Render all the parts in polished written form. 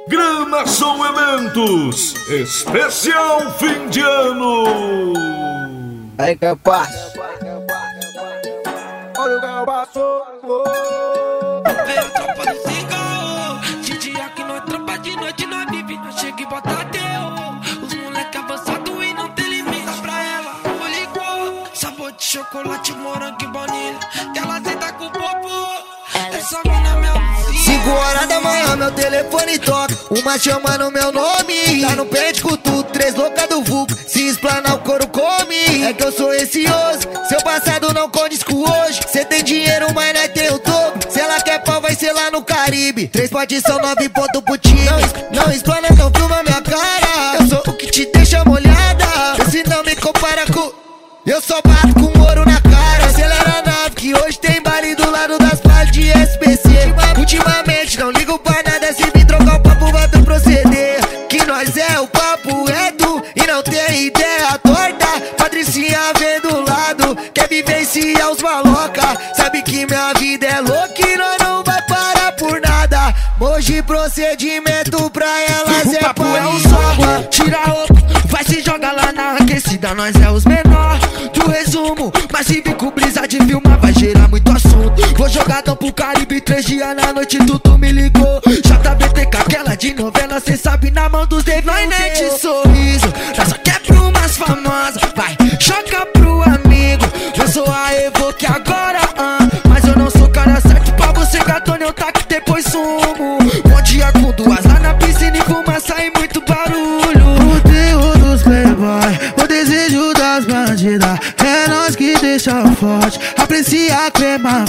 Grana Som Eventos, especial fim de ano. Aí, capaz. Olha o que eu passo. Veio tropa do cigarro. De dia que nós trampa, de noite nós vive. Nós chega e bota teu. Os moleque avançado e não tem limite. Pra ela, o licor, sabor de chocolate, morango e baunilha. Que ela senta com o popô. Essa mina é minha vizinha. 5 horas da manhã, meu telefone toca. Uma chamando meu nome. Tá no pé de cutu, 3 louca do vulco. Se explanar o couro come. É que eu sou receoso. Seu passado não condiz com hoje. Cê tem dinheiro, mas nós tem o dobro. Se ela quer pau, vai ser lá no Caribe. 3 potes são 9 pontos pro time. Não explana, não filma minha cara. Eu sou o que te deixa molhada. Se não me compara com... Eu só bato com ouro na cara. Acelera a nave que hoje tem baile do lado das partes de SPC. Ultimamente não ligo pra nada. Se me trocar o papo vai tu proceder. Que nós é o papo reto e não tem ideia torta. Patricinha vem do lado, quer vivenciar os maloca. Sabe que minha vida é louca e nós não vai parar por nada. Hoje procedimento pra elas é papo é um soba, tira a roupa, vai se jogar lá na aquecida. Nós é os menor do resumo, mas se vir com brisa de filmar vai gerar muito assunto. Vou jogadão pro Caribe, 3 dias na noite tu me ligou. JBT com aquela de novela, cê sabe na mão dos dedos. Nós nem de sorriso, nós só quer pro umas famosas. Vai, joga pro amigo, eu sou a Evoque agora, mas eu não sou cara certo pra você, gatone, eu taco depois sumo. Bom dia com 2 lá na piscina e fumaça e muito barulho. O terror dos playboy, o desejo das bandidas. É nós que deixa forte, aprecia a crema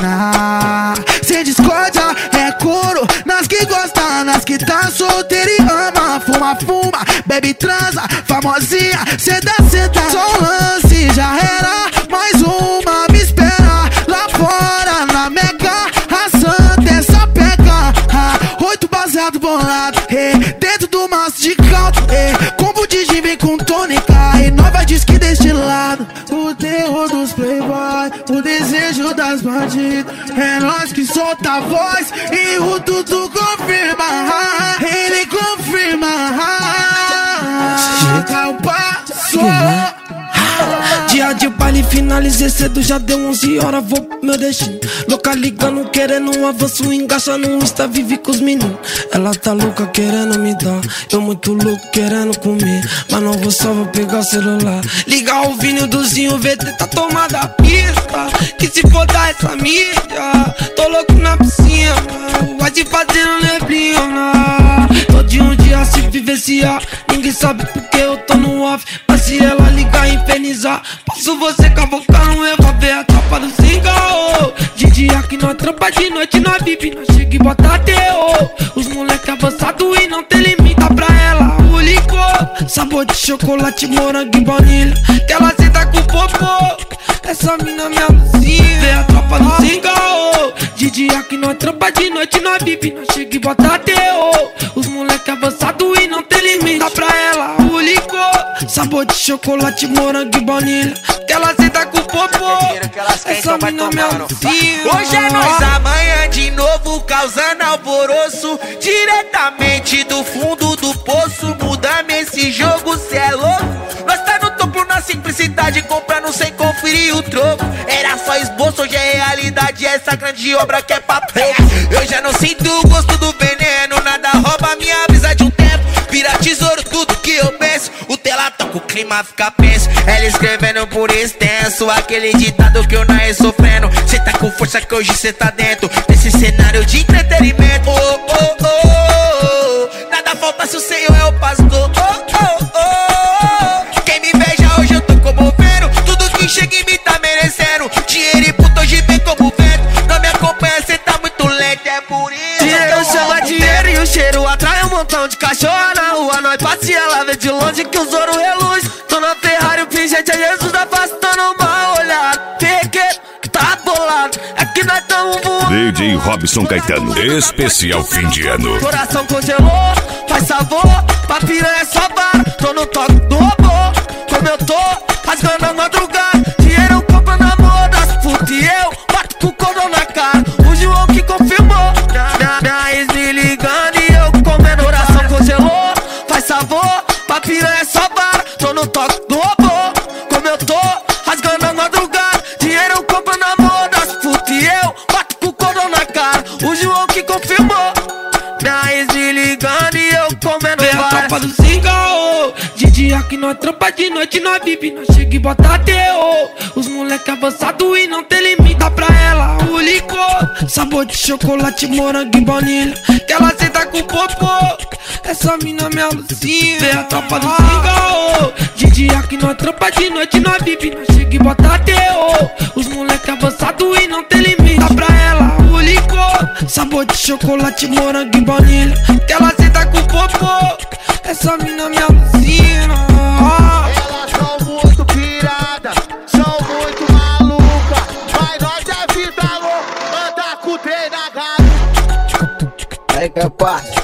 fina. Sem discórdia, é couro, nas que gosta, nas que tá solteira e ama. Fuma, fuma, bebe, transa, famosinha, ceda, ceda. Só um lance, já era, mais uma me espera. Lá fora, na Meca, a santa é só peca. 8 baseado bolado, dentro do maço de caldo, combo de gin vem com tônica e nova disque deste lado. O terror dos playboy, o desejo das bandidas. É nós que solta a voz e o Tutu confirma. Ele confirma. Chega o passo. Dia de baile, finalizei cedo, já deu 11 horas, vou pro meu destino. Louca ligando, querendo um avanço, engaxa no Insta, vive com os meninos. Ela tá louca querendo me dar, eu muito louco querendo comer. Mas não vou só, vou pegar o celular, ligar o vinil do Zinho, VT tá tomada a pista. Que se for dar essa mídia, tô louco na piscina, vai te fazendo neblina. Todo um dia se vivenciar, ninguém sabe porque eu tô no off. Mas se ela ligar e infernizar, posso você cavocar um ver a tropa do cigarro. De dia que nós trampa, de noite nós vive. Nós chega e bota teu. Os moleque avançado e não tem limite. Dá pra ela o licor, sabor de chocolate, morango e baunilha. Que ela senta com o popô. Essa mina é minha vizinha. Vê a tropa do cigarro. De dia que nós trampa, de noite nós vive. Nós chega e bota teu. Os moleque avançado e não tem limite. Dá pra ela o licor, sabor de chocolate, morango e baunilha. Que ela senta com o popô. Essa mina é minha vizinha. Hoje é nós, amanhã de novo, causando alvoroço. Diretamente do fundo do poço, mudamos esse jogo, cê é louco. Nós tá no topo na simplicidade, comprando sem conferir o troco. Era só esboço, hoje é realidade, essa grande obra que é papel. Eu já não sinto o gosto do veneno, nada rouba minha brisa de um tempo. Vira tesouro tudo que eu penso, o tela toca, o clima fica penso. Ela escrevendo por extenso, aquele ditado que eu não sofrendo. Cê tá com força que hoje cê tá dentro desse cenário de entretenimento. Oh, oh, oh, oh. Nada falta se o Senhor é o pastor. Oh, oh, oh. Quem me beija hoje eu tô comovendo, tudo que chega em mim tá merecendo. Dinheiro e puto hoje vem como vento, não me acompanha, cê tá muito lento, é por isso. Dinheiro chama dinheiro e o cheiro atrai um montão de cachorro na rua. Nós passeia, ela vê de longe que os ouro reluz. Tô na Ferrari, o pingente é Jesus da face, tô numa olhada. Peguei, tá bolado, é que nós tamo voando. DJ Robson Caetano, especial fim de ano. Coração congelou, faz sabor, pra piranha é só vara. Tô no toque do robô, como eu tô, rasgando a madrugada. Dinheiro compra na moda, puta e eu bato com o cordão na cara. O João que confirmou, na ex me ligando e eu comendo hora. tropa do Singaô. De dia que nós trampa, de noite nós vive, nós chega e bota teu. Os moleque avançado e não tem limite. Dá pra ela o licor, sabor de chocolate, morango e baunilha, que ela senta com popô. Essa mina me alucina. Vê a tropa do Singaô. De dia que nós trampa, de noite nós vive, nós chega e bota teu. Os moleque avançado e não tem limite. Dá pra ela o licor, sabor de chocolate, morango e baunilha, que ela senta com popô. Essa mina me alucina. Elas são muito piradas, são muito malucas, mas nós é vida louca, anda com o trem na gata. Aí, capaz.